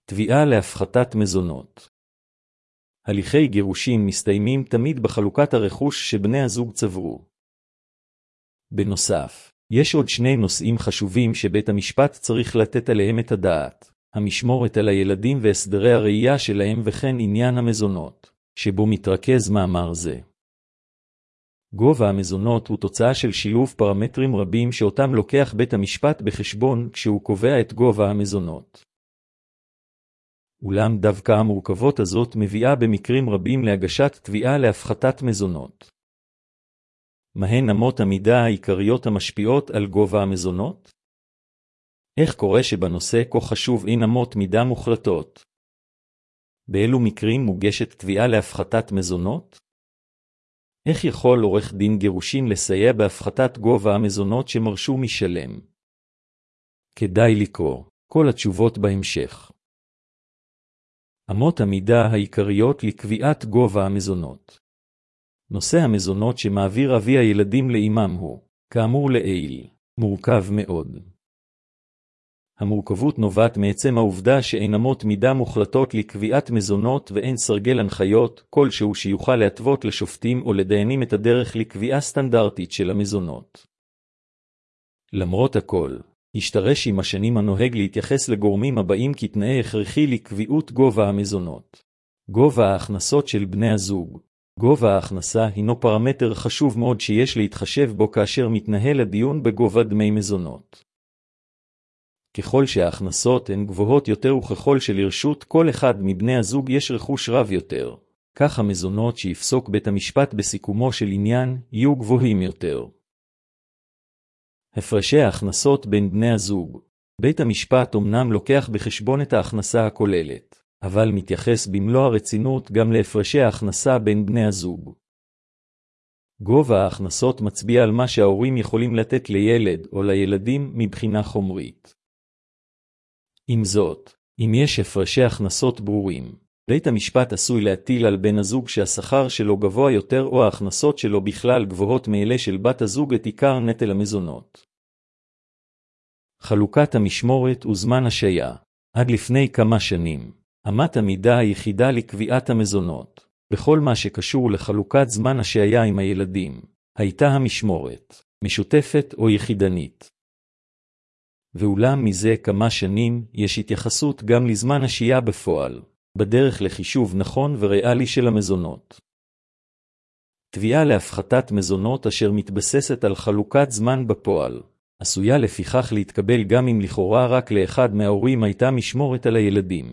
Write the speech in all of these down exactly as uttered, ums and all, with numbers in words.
תביעה להפחתת מזונות. הליכי גירושים מסתיימים תמיד בחלוקת הרכוש שבני הזוג צברו. בנוסף, יש עוד שני נושאים חשובים שבית המשפט צריך לתת עליהם את הדעת, המשמורת על הילדים והסדרי הראייה שלהם וכן עניין המזונות, שבו מתרכז מאמר זה. גובה המזונות הוא תוצאה של שילוב פרמטרים רבים שאותם לוקח בית המשפט בחשבון כשהוא קובע את גובה המזונות. אולם דווקא המורכבות הזאת מביאה במקרים רבים להגשת תביעה להפחתת מזונות. מהן אמות המידה העיקריות המשפיעות על גובה המזונות? איך קורה שבנושא כה חשוב אין אמות מידה מוחלטות? באילו מקרים מוגשת תביעה להפחתת מזונות? איך יכול עורך דין גירושין לסייע בהפחתת גובה המזונות שמרשו משלם? כדאי לקרוא כל התשובות בהמשך. אמות המידה העיקריות לקביעת גובה המזונות. נושא המזונות שמעביר אבי הילדים לאמם הוא, כאמור לעיל, מורכב מאוד. המורכבות נובעת מעצם העובדה שאין אמות מידה מוחלטות לקביעת מזונות ואין סרגל הנחיות כלשהו שיוכל להתוות לשופטים או לדיינים את הדרך לקביעה סטנדרטית של המזונות. למרות הכל, השתרש עם השנים הנוהג להתייחס לגורמים הבאים כתנאי הכרחי לקביעות גובה המזונות. גובה ההכנסות של בני הזוג. גובה ההכנסה הינו פרמטר חשוב מאוד שיש להתחשב בו כאשר מתנהל הדיון בגובה דמי מזונות. ככל שההכנסות הן גבוהות יותר וככל שלרשות כל אחד מבני הזוג יש רכוש רב יותר, כך המזונות שיפסוק בית המשפט בסיכומו של עניין יהיו גבוהים יותר. הפרשי ההכנסות בין בני הזוג. בית המשפט אומנם לוקח בחשבון את ההכנסה הכוללת, אבל מתייחס במלוא הרצינות גם להפרשי ההכנסה בין בני הזוג. גובה ההכנסות מצביע על מה שההורים יכולים לתת לילד או לילדים מבחינה חומרית. עם זאת, אם יש הפרשי הכנסות ברורים, בית המשפט עשוי להטיל על בן הזוג שהשכר שלו גבוה יותר או ההכנסות שלו בכלל גבוהות מאלה של בת הזוג את עיקר נטל המזונות. חלוקת המשמורת וזמן השעיה. עד לפני כמה שנים, אמת המידה היחידה לקביעת המזונות, בכל מה שקשור לחלוקת זמן השעיה עם הילדים, הייתה המשמורת, משותפת או יחידנית. ואולם מזה כמה שנים יש התייחסות גם לזמן השהייה בפועל, בדרך לחישוב נכון וריאלי של המזונות. תביעה להפחתת מזונות אשר מתבססת על חלוקת זמן בפועל, עשויה לפיכך להתקבל גם אם לכאורה רק לאחד מההורים הייתה משמורת על הילדים.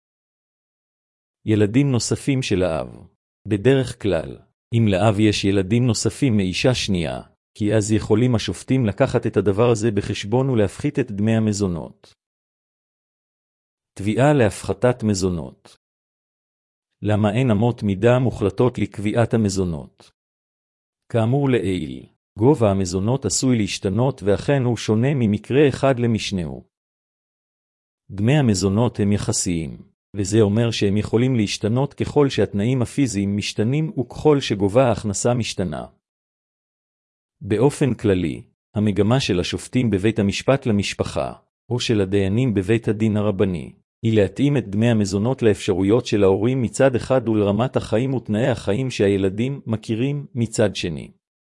ילדים נוספים של האב. בדרך כלל, אם לאב יש ילדים נוספים מאישה שנייה, כי אז יכולים השופטים לקחת את הדבר הזה בחשבון ולהפחית את דמי המזונות. תביעה להפחתת מזונות. למה אין אמות מידה מוחלטות לקביעת המזונות? כאמור לעיל, גובה המזונות עשוי להשתנות ואכן הוא שונה ממקרה אחד למשנהו. דמי המזונות הם יחסיים, וזה אומר שהם יכולים להשתנות ככל שהתנאים הפיזיים משתנים וככל שגובה ההכנסה משתנה. באופן כללי, המגמה של השופטים בבית המשפט למשפחה, או של הדיינים בבית הדין הרבני, היא להתאים את דמי המזונות לאפשרויות של ההורים מצד אחד ולרמת החיים ותנאי החיים שהילדים מכירים מצד שני.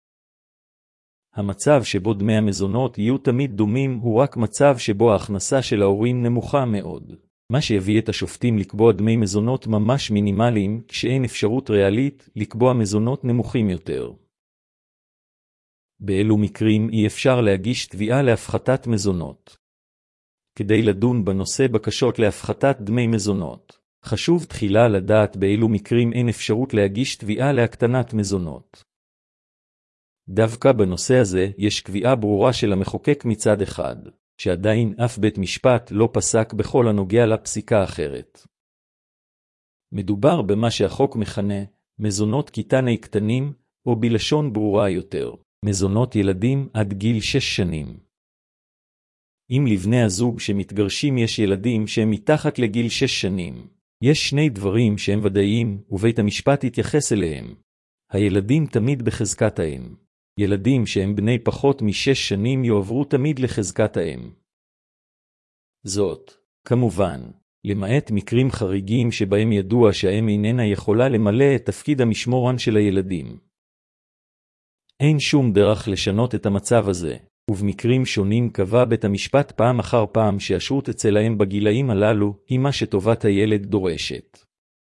המצב שבו דמי המזונות יהיו תמיד דומים הוא רק מצב שבו ההכנסה של ההורים נמוכה מאוד, מה שהביא את השופטים לקבוע דמי מזונות ממש מינימליים כשאין אפשרות ריאלית לקבוע מזונות נמוכים יותר. באילו מקרים אי אפשר להגיש תביעה להפחתת מזונות? כדי לדון בנושא בקשות להפחתת דמי מזונות, חשוב תחילה לדעת באילו מקרים אין אפשרות להגיש תביעה להקטנת מזונות. דווקא בנושא הזה יש קביעה ברורה של המחוקק מצד אחד, שעדיין אף בית משפט לא פסק בכל הנוגע לפסיקה אחרת. מדובר במה שהחוק מכנה מזונות קטני קטנים, או בלשון ברורה יותר, מזונות ילדים עד גיל שש שנים. אם לבני הזוג שמתגרשים יש ילדים שהם מתחת לגיל שש שנים, יש שני דברים שהם ודאיים ובית המשפט יתייחס אליהם. הילדים תמיד בחזקת האם. ילדים שהם בני פחות משש שנים יועברו תמיד לחזקת האם. זאת, כמובן, למעט מקרים חריגים שבהם ידוע שהאם איננה יכולה למלא את תפקיד המשמורן של הילדים. אין שום דרך לשנות את המצב הזה, ובמקרים שונים קבע בית המשפט פעם אחר פעם שהשרות אצל האם בגילאים הללו היא מה שטובת הילד דורשת.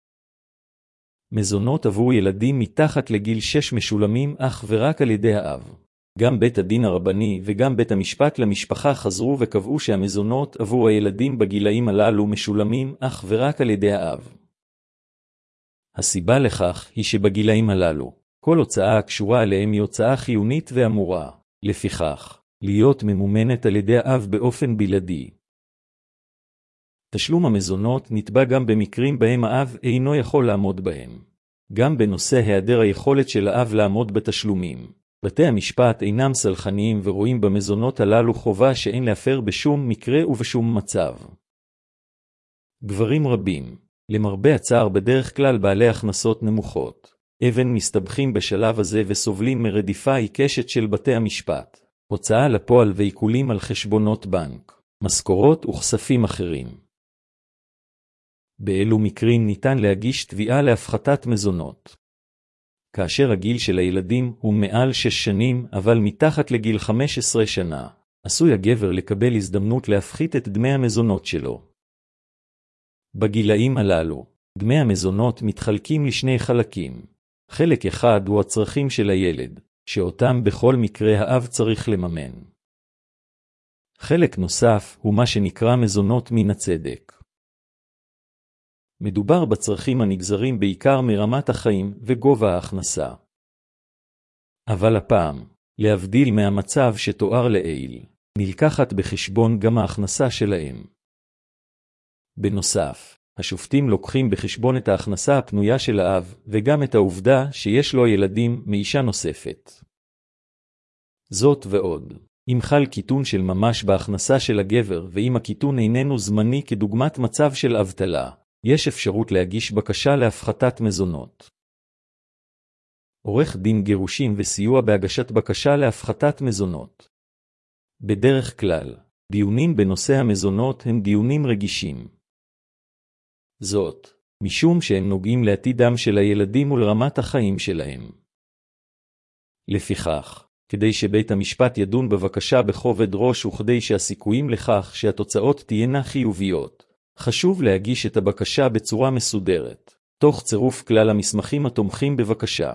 מזונות עבור ילדים מתחת לגיל שש משולמים אך ורק על ידי האב. גם בית הדין הרבני וגם בית המשפט למשפחה חזרו וקבעו שהמזונות עבור הילדים בגילאים הללו משולמים אך ורק על ידי האב. הסיבה לכך היא שבגילאים הללו, כל הוצאה הקשורה אליהם היא הוצאה חיונית ואמורה, לפיכך, להיות ממומנת על ידי האב באופן בלעדי. תשלום המזונות נתבע גם במקרים בהם האב אינו יכול לעמוד בהם. גם בנושא היעדר היכולת של האב לעמוד בתשלומים. בתי המשפט אינם סלחניים ורואים במזונות הללו חובה שאין להפר בשום מקרה ובשום מצב. גברים רבים, למרבה הצער בדרך כלל בעלי הכנסות נמוכות, אבן מסתבכים בשלב הזה וסובלים מרדיפה עיקשת של בתי המשפט, הוצאה לפועל ועיקולים על חשבונות בנק, משכורות וכספים אחרים. באילו מקרים ניתן להגיש תביעה להפחתת מזונות? כאשר הגיל של הילדים הוא מעל שש שנים, אבל מתחת לגיל חמש עשרה שנה, עשוי הגבר לקבל הזדמנות להפחית את דמי המזונות שלו. בגילאים הללו, דמי המזונות מתחלקים לשני חלקים. חלק אחד הוא הצרכים של הילד, שאותם בכל מקרה האב צריך לממן. חלק נוסף הוא מה שנקרא מזונות מן הצדק. מדובר בצרכים הנגזרים בעיקר מרמת החיים וגובה ההכנסה. אבל הפעם, להבדיל מהמצב שתואר לעיל, נלקחת בחשבון גם ההכנסה שלהם. בנוסף, השופטים לוקחים בחשבון את ההכנסה הפנויה של האב וגם את העובדה שיש לו ילדים מאישה נוספת. זאת ועוד, אם חל קיטון של ממש בהכנסה של הגבר ואם הקיטון איננו זמני כדוגמת מצב של אבטלה, יש אפשרות להגיש בקשה להפחתת מזונות. עורך דין גירושין וסיוע בהגשת בקשה להפחתת מזונות. בדרך כלל, דיונים בנושא המזונות הם דיונים רגישים. זאת, משום שהם נוגעים לעתידם של הילדים ולרמת החיים שלהם. לפיכך, כדי שבית המשפט ידון בבקשה בכובד ראש וכדי שהסיכויים לכך שהתוצאות תהיינה חיוביות, חשוב להגיש את הבקשה בצורה מסודרת, תוך צירוף כלל המסמכים התומכים בבקשה.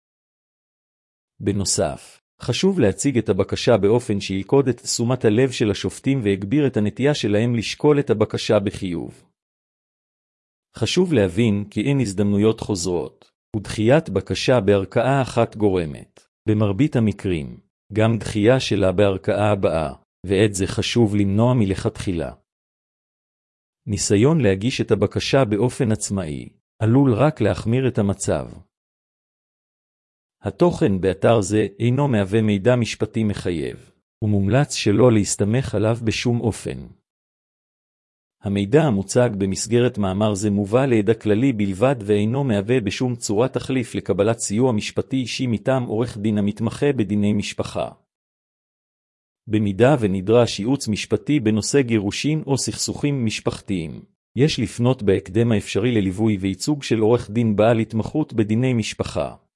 בנוסף, חשוב להציג את הבקשה באופן שילכוד את תשומת הלב של השופטים והגביר את הנטייה שלהם לשקול את הבקשה בחיוב. חשוב להבין כי אין הזדמנויות חוזרות, ודחיית בקשה בערכאה אחת גורמת, במרבית המקרים, גם דחייה שלה בערכאה הבאה, ואת זה חשוב למנוע מלכתחילה. ניסיון להגיש את הבקשה באופן עצמאי, עלול רק להחמיר את המצב. התוכן באתר זה אינו מהווה מידע משפטי מחייב, ומומלץ שלא להסתמך עליו בשום אופן. המידע המוצג במסגרת מאמר זה מובא לידע כללי בלבד ואינו מהווה בשום צורה תחליף לקבלת סיוע משפטי אישי מטעם עורך דין המתמחה בדיני משפחה. במידה ונדרש ייעוץ משפטי בנושא גירושין או סכסוכים משפחתיים, יש לפנות בהקדם האפשרי לליווי וייצוג של עורך דין בעל התמחות בדיני משפחה.